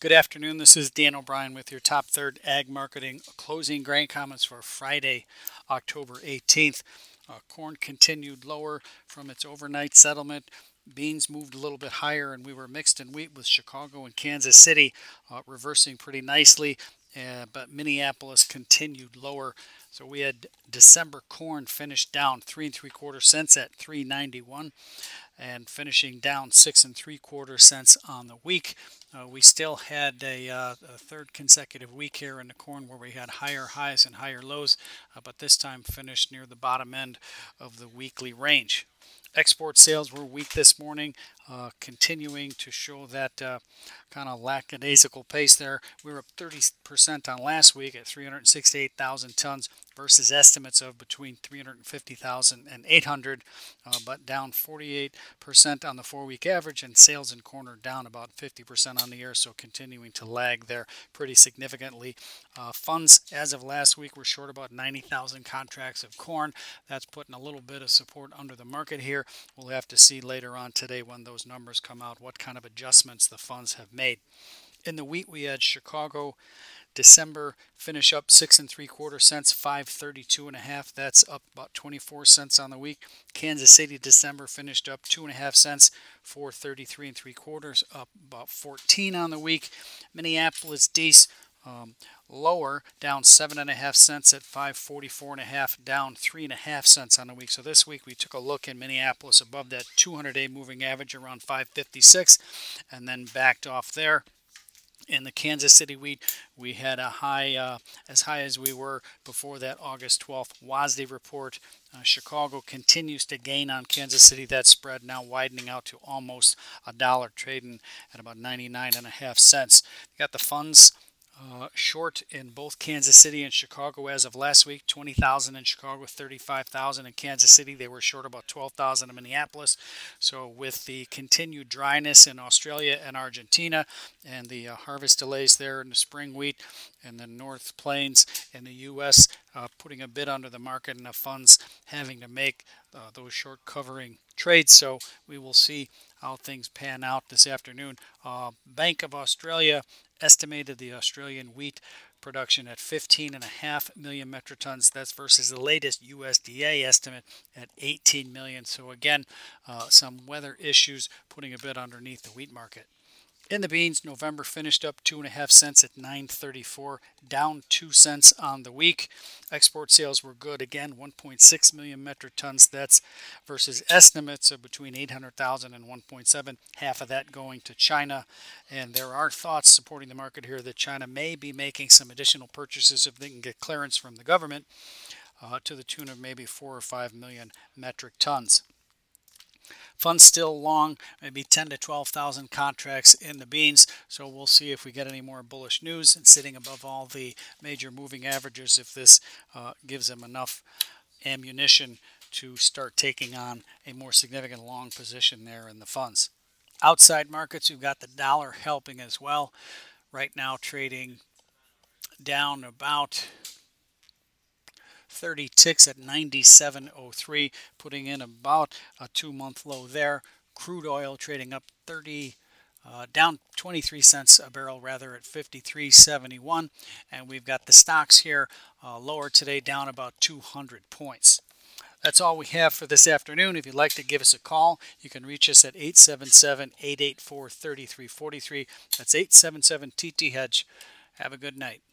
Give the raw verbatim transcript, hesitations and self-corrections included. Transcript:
Good afternoon. This is Dan O'Brien with your top third ag marketing closing grain comments for Friday, October eighteenth. Uh, corn continued lower from its overnight settlement. Beans moved a little bit higher, and we were mixed in wheat with Chicago and Kansas City uh, reversing pretty nicely. Uh, but Minneapolis continued lower. So we had December corn finished down three and three quarter cents at three ninety-one, and finishing down six and three quarter cents on the week. Uh, we still had a, uh, a third consecutive week here in the corn where we had higher highs and higher lows, uh, but this time finished near the bottom end of the weekly range. Export sales were weak this morning, uh, continuing to show that uh, kind of lackadaisical pace there. We were up thirty percent on last week at three hundred sixty-eight thousand tons versus estimates of between three hundred fifty thousand and eight hundred, uh, but down forty-eight percent on the four-week average, and sales in corn are down about fifty percent on the year, so continuing to lag there pretty significantly. Uh, funds as of last week were short about ninety thousand contracts of corn. That's putting a little bit of support under the market here. We'll have to see later on today when those numbers come out what kind of adjustments the funds have made. In the wheat, we had Chicago December finish up six and three quarter cents, five thirty-two and a half. That's up about twenty-four cents on the week. Kansas City December finished up two and a half cents, four thirty-three and three quarters, up about fourteen on the week. Minneapolis Dece um, lower, down seven and a half cents at five forty-four and a half, down three and a half cents on the week. So this week we took a look in Minneapolis above that two hundred day moving average around five fifty-six, and then backed off there. In the Kansas City wheat, we had a high, uh, as high as we were before that August twelfth WASDE report. Uh, Chicago continues to gain on Kansas City. That spread now widening out to almost a dollar, trading at about ninety-nine and a half cents. You got the funds Uh, short in both Kansas City and Chicago as of last week. twenty thousand in Chicago, thirty-five thousand in Kansas City. They were short about twelve thousand in Minneapolis. So with the continued dryness in Australia and Argentina and the uh, harvest delays there in the spring wheat and the North Plains in the U S uh, putting a bit under the market, and the funds having to make uh, those short covering trades. So we will see how things pan out this afternoon. Uh, Bank of Australia estimated the Australian wheat production at fifteen and a half million metric tons. That's versus the latest U S D A estimate at eighteen million. So again, uh, some weather issues putting a bit underneath the wheat market. In the beans, November finished up two and a half cents at nine thirty-four, down two cents on the week. Export sales were good again, one point six million metric tons. That's versus estimates of between eight hundred thousand and one point seven. Half of that going to China, and there are thoughts supporting the market here that China may be making some additional purchases if they can get clearance from the government, uh, to the tune of maybe four or five million metric tons. Funds still long, maybe ten to twelve thousand contracts in the beans. So we'll see if we get any more bullish news, and sitting above all the major moving averages if this uh, gives them enough ammunition to start taking on a more significant long position there in the funds. Outside markets, we've got the dollar helping as well. Right now trading down about thirty ticks at ninety-seven oh three, putting in about a two-month low there. Crude oil trading up thirty, uh, down twenty-three cents a barrel rather at fifty-three seventy-one, and we've got the stocks here uh, lower today, down about two hundred points. That's all we have for this afternoon. If you'd like to give us a call, you can reach us at eight seven seven, eight eight four, three three four three. That's eight seven seven T T Hedge. Have a good night.